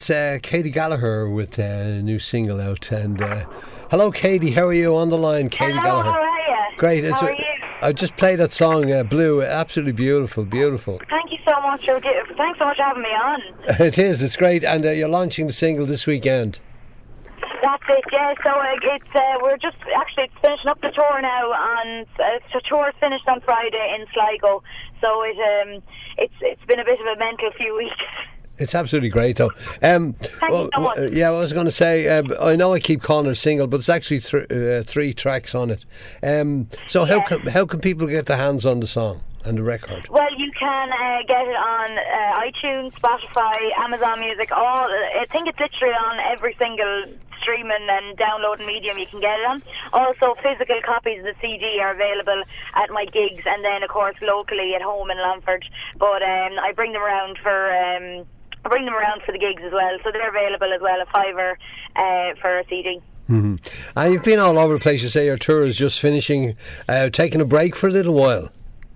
It's Katie Gallagher with a new single out. And hello, Katie. How are you on the line, Katie Hello, Gallagher? how are you? Great. How are you? I just played that song, Blue. Absolutely beautiful, beautiful. Thank you so much. Thanks so much for having me on. It is. It's great. And you're launching the single this weekend. That's it, yeah. So we're just actually finishing up the tour now, and the tour finished on Friday in Sligo. So it's been a bit of a mental few weeks. It's absolutely great, though. Thank you so much. Yeah, I was going to say, I know I keep calling it a single, but it's actually 3 tracks on it. So how can people get their hands on the song and the record? Well, you can get it on iTunes, Spotify, Amazon Music. I think it's literally on every single streaming and downloading medium you can get it on. Also, physical copies of the CD are available at my gigs, and then of course locally at home in Longford. But I bring them around for the gigs as well, so they're available as well, a $5 for a CD. Mm-hmm. And you've been all over the place. You say your tour is just finishing, taking a break for a little while.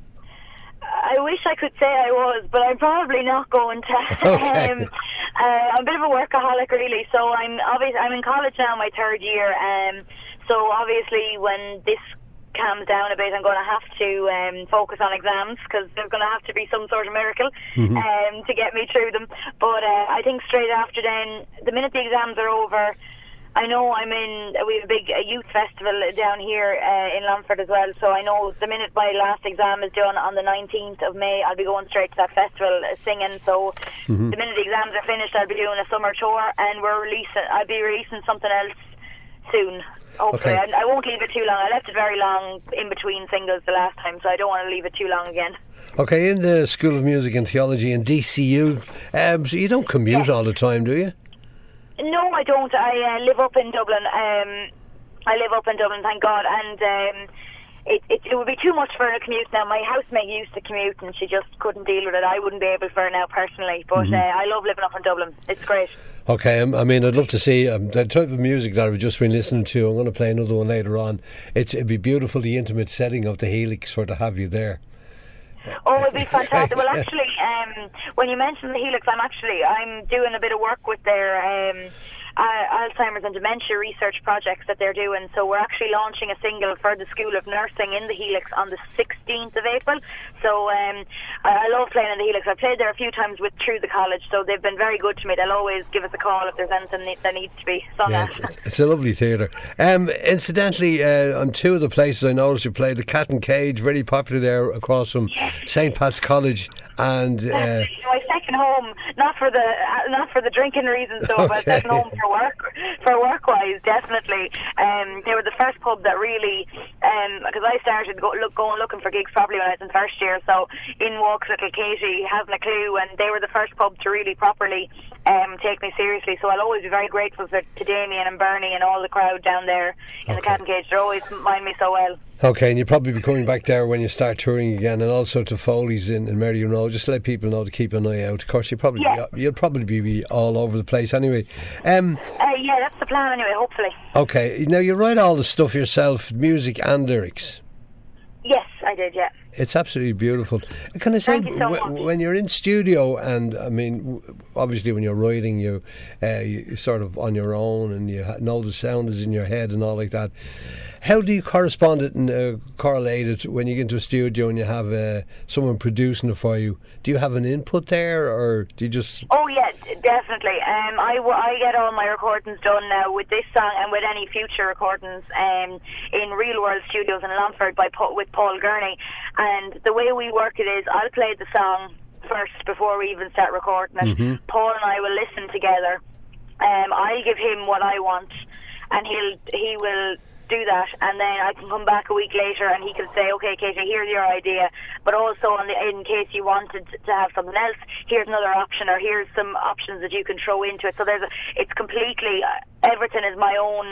I wish I could say I was, but I'm probably not going to. Okay. I'm a bit of a workaholic, really. So I'm in college now, my 3rd year. So obviously, when this calms down a bit, I'm going to have to focus on exams, because there's going to have to be some sort of miracle to get me through them. But I think straight after then, the minute the exams are over, I know we have a big youth festival down here in Longford as well, so I know the minute my last exam is done on the 19th of May, I'll be going straight to that festival singing. So the minute the exams are finished, I'll be doing a summer tour, and I'll be releasing something else soon, hopefully. Okay. I won't leave it too long. I left it very long in between singles the last time, so I don't want to leave it too long again. Okay, in the School of Music and Theology in DCU, so you don't commute all the time, do you? No, I don't. I live up in Dublin. Thank God. And it would be too much for a commute now. My housemate used to commute, and she just couldn't deal with it. I wouldn't be able for it now personally. But I love living up in Dublin. It's great. Okay, I mean, I'd love to see the type of music that I've just been listening to. I'm going to play another one later on. It'd be beautiful, the intimate setting of the Helix, to have you there. Oh, it'd be fantastic. Well, actually, when you mentioned the Helix, I'm doing a bit of work with their Alzheimer's and dementia research projects that they're doing. So we're actually launching a single for the School of Nursing in the Helix on the 16th of April. So I love playing in the Helix. I've played there a few times through the college, so they've been very good to me. They'll always give us a call if there's anything that needs to be sung at. It's a lovely theatre. Incidentally, on 2 of the places I noticed you played, the Cat and Cage, very popular there across from St. Pat's College, and my second home, not for the drinking reasons though, but second home for work wise, definitely. They were the first pub that really, because I started going looking for gigs probably when I was in 1st year, so in walks little Katie, hasn't a clue, and they were the first pub to really properly take me seriously. So I'll always be very grateful to Damien and Bernie and all the crowd down there in the Cat and Cage. They always mind me so well. Okay, and you'll probably be coming back there when you start touring again, and also to Foley's in Merrion Road, just to let people know to keep an eye out. Of course, you'll probably be all over the place anyway. Yeah, that's the plan anyway, hopefully. Okay, now you write all the stuff yourself, music and lyrics? Yes, I did, yeah. It's absolutely beautiful. Can I say, Thank you so much. When you're in studio, and I mean, obviously when you're writing, you're sort of on your own, and you know the sound is in your head and all like that. How do you correspond it and correlate it when you get into a studio and you have someone producing it for you? Do you have an input there, or do you just... Oh yeah, definitely. I get all my recordings done now with this song and with any future recordings in Real World Studios in Longford with Paul Gurney. And the way we work it is, I'll play the song first before we even start recording it. Paul and I will listen together. I'll give him what I want, and he will do that, and then I can come back a week later and he can say, okay, Katie, here's your idea, but also in case you wanted to have something else, here's another option, or here's some options that you can throw into it. So it's completely, everything is my own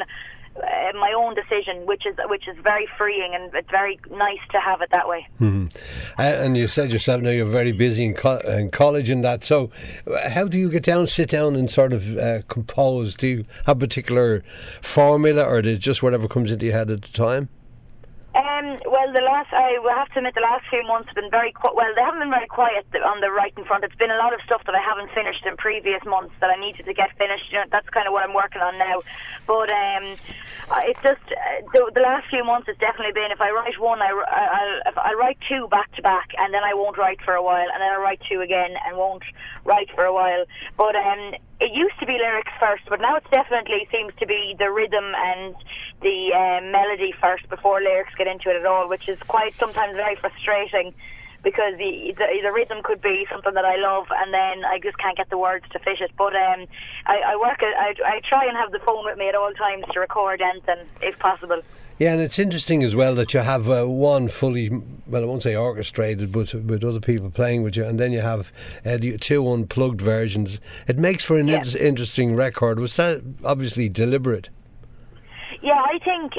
decision, which is very freeing, and it's very nice to have it that way. And you said yourself now you're very busy in college and that, so how do you sit down and sort of compose? Do you have a particular formula, or is it just whatever comes into your head at the time? Well, Well, I will have to admit, the last few months have been very they haven't been very quiet on the writing front. It's been a lot of stuff that I haven't finished in previous months that I needed to get finished. That's kind of what I'm working on now. But it's just the last few months has definitely been, if I write one, I'll write two back to back, and then I won't write for a while, and then I'll write two again and won't write for a while. But it used to be lyrics first, but now it definitely seems to be the rhythm and the melody first before lyrics get into it at all, which is quite sometimes very frustrating, because the rhythm could be something that I love, and then I just can't get the words to fit it. But I try and have the phone with me at all times to record anything if possible. Yeah, and it's interesting as well that you have one fully, well, I won't say orchestrated, but with other people playing with you, and then you have the two unplugged versions. It makes for an interesting record. Was that obviously deliberate? Yeah, I think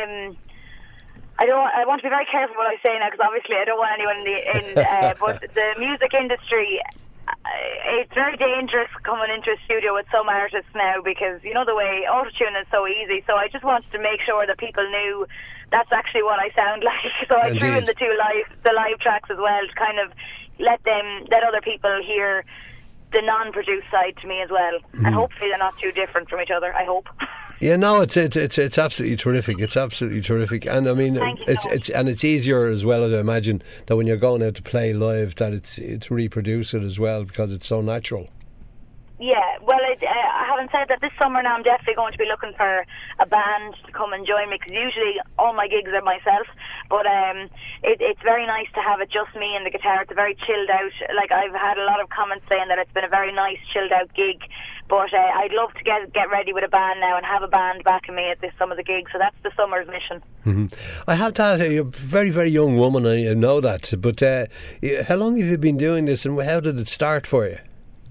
I want to be very careful what I say now, because obviously I don't want anyone but the music industry, it's very dangerous coming into a studio with some artists now, because you know the way autotune is so easy. So I just wanted to make sure that people knew that's actually what I sound like. So I threw in the live tracks as well, to kind of let other people hear the non-produced side to me as well, and hopefully they're not too different from each other. I hope. Yeah, no, it's absolutely terrific. It's absolutely terrific, and I mean, it's easier as well, I imagine, that when you're going out to play live, that it's reproduce it as well, because it's so natural. Yeah, well, having said that, this summer now I'm definitely going to be looking for a band to come and join me, because usually all my gigs are myself, but it's very nice to have it just me and the guitar. It's a very chilled out, like I've had a lot of comments saying that it's been a very nice chilled out gig, but I'd love to get ready with a band now and have a band backing me at some of the gigs, so that's the summer's mission. Mm-hmm. I have to ask you, you're a very, very young woman, I know that, but how long have you been doing this, and how did it start for you?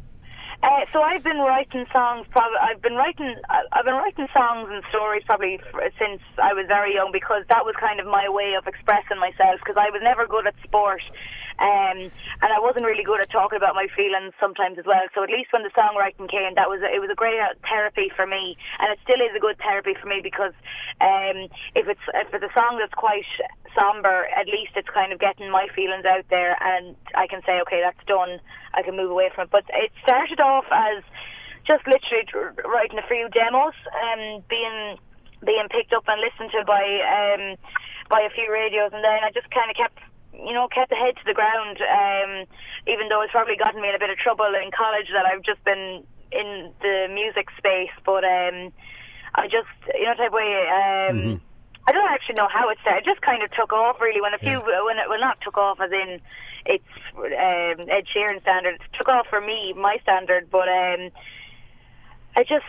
So I've been writing songs. I've been writing songs and stories probably since I was very young, because that was kind of my way of expressing myself. Because I was never good at sport, and I wasn't really good at talking about my feelings sometimes as well. So at least when the songwriting came, it was a great therapy for me, and it still is a good therapy for me, because if it's a song that's quite somber, at least it's kind of getting my feelings out there, and I can say, okay, that's done. I can move away from it. But it started off as just literally writing a few demos and being picked up and listened to by a few radios, and then I just kind of kept the head to the ground, even though it's probably gotten me in a bit of trouble in college that I've just been in the music space. But I just, type of way, I don't actually know how it started. It just kind of took off, really, when not took off as in it's Ed Sheeran standard. It took off for me, my standard, but I just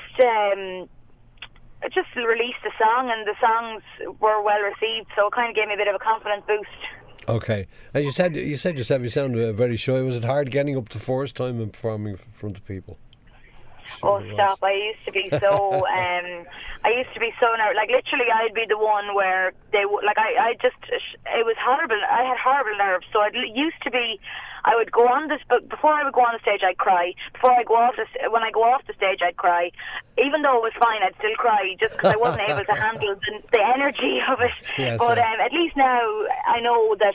released the song, and the songs were well received, so it kind of gave me a bit of a confidence boost. Okay. And you said yourself you sound very shy. Was it hard getting up the first time and performing in front of people? Oh, stop. I used to be so nervous. Like, literally, I'd be the one where they would, like, it was horrible. I had horrible nerves. So I would go on this, but before I would go on the stage, I'd cry. When I go off the stage, I'd cry. Even though it was fine, I'd still cry, just because I wasn't able to handle the energy of it. Yes, but at least now I know that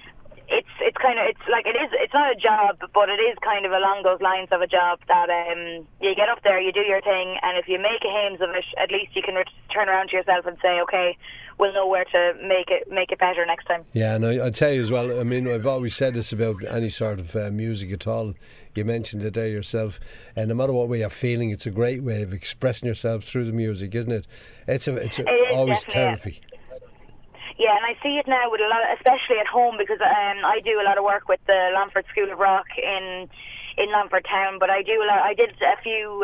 it's not a job, but it is kind of along those lines of a job, that you get up there, you do your thing, and if you make a hames of it, at least you can turn around to yourself and say, okay, we'll know where to make it better next time. Yeah, and I'd tell you as well, I mean, I've always said this about any sort of music at all. You mentioned it there yourself, and no matter what way you're feeling, it's a great way of expressing yourself through the music, isn't it? It's always therapy. Yeah, and I see it now with a lot, especially at home, because I do a lot of work with the Longford School of Rock in Longford Town. But I did a few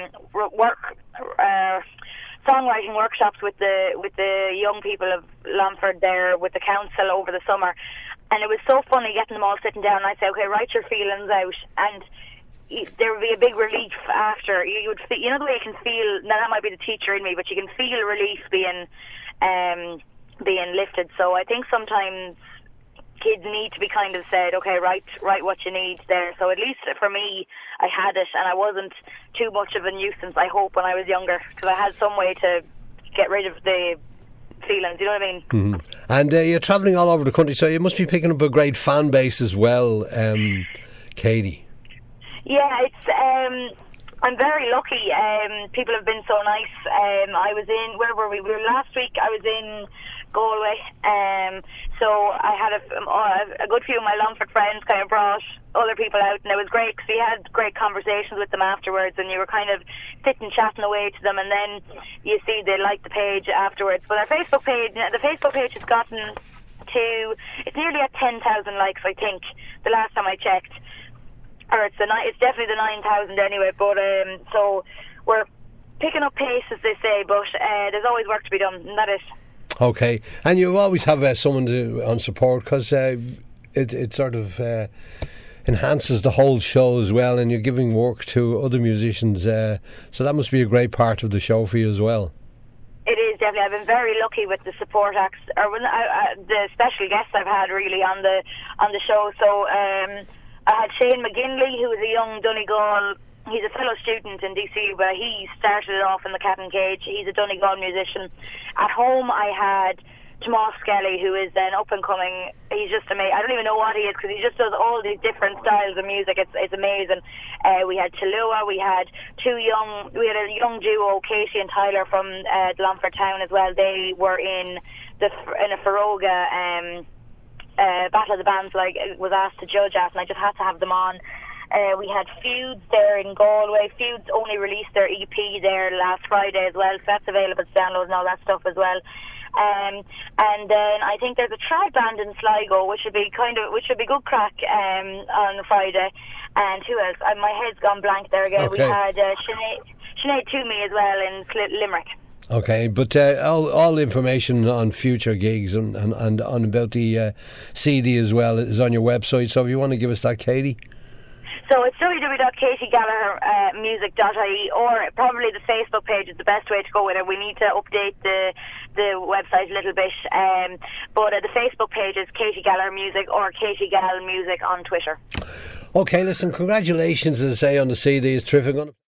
songwriting workshops with the young people of Longford there, with the council over the summer, and it was so funny getting them all sitting down. And I'd say, okay, write your feelings out, and there would be a big relief after. You would feel, the way you can feel. Now that might be the teacher in me, but you can feel relief being lifted. So I think sometimes kids need to be kind of said, okay, write what you need there. So at least for me, I had it, and I wasn't too much of a nuisance, I hope, when I was younger, because I had some way to get rid of the feelings, you know what I mean? Mm-hmm. And you're travelling all over the country, so you must be picking up a great fan base as well, Katie. Yeah, it's. I'm very lucky. People have been so nice. I was in, where were we? We were last week. I was in Galway. So I had a good few of my Longford friends kind of brought other people out, and it was great because we had great conversations with them afterwards, and you were kind of sitting chatting away to them, and then you see they like the page afterwards. But the Facebook page has gotten to, it's nearly at 10,000 likes, I think, the last time I checked. Or it's definitely the 9,000 anyway. But so we're picking up pace, as they say. But there's always work to be done, and that is. Okay, and you always have someone on support, because it sort of enhances the whole show as well, and you're giving work to other musicians. So that must be a great part of the show for you as well. It is definitely. I've been very lucky with the support acts, or the special guests I've had really on the show. So. I had Shane McGinley, who was a young Donegal. He's a fellow student in DC, but he started it off in the Cat and Cage. He's a Donegal musician. At home, I had Tomas Skelly, who is an up-and-coming. He's just amazing. I don't even know what he is, because he just does all these different styles of music. It's amazing. We had Talua. We had a young duo, Katie and Tyler, from Longford Town as well. They were in a Feroga. Battle of the Bands, was asked to judge at, and I just had to have them on. We had Feuds there in Galway. Feuds only released their EP there last Friday as well, so that's available to download and all that stuff as well. And then I think there's a trad band in Sligo, which would be good crack on Friday. And who else? My head's gone blank there again. Okay. We had Sinead Toomey as well in Limerick. Okay, but all the information on future gigs and on about the CD as well is on your website. So if you want to give us that, Katie. So it's www.katiegallaghermusic.ie, or probably the Facebook page is the best way to go with it. We need to update the website a little bit. But the Facebook page is Katie Gallagher Music, or Katie Gall Music on Twitter. Okay, listen, congratulations, as I say, on the CD. It's terrific.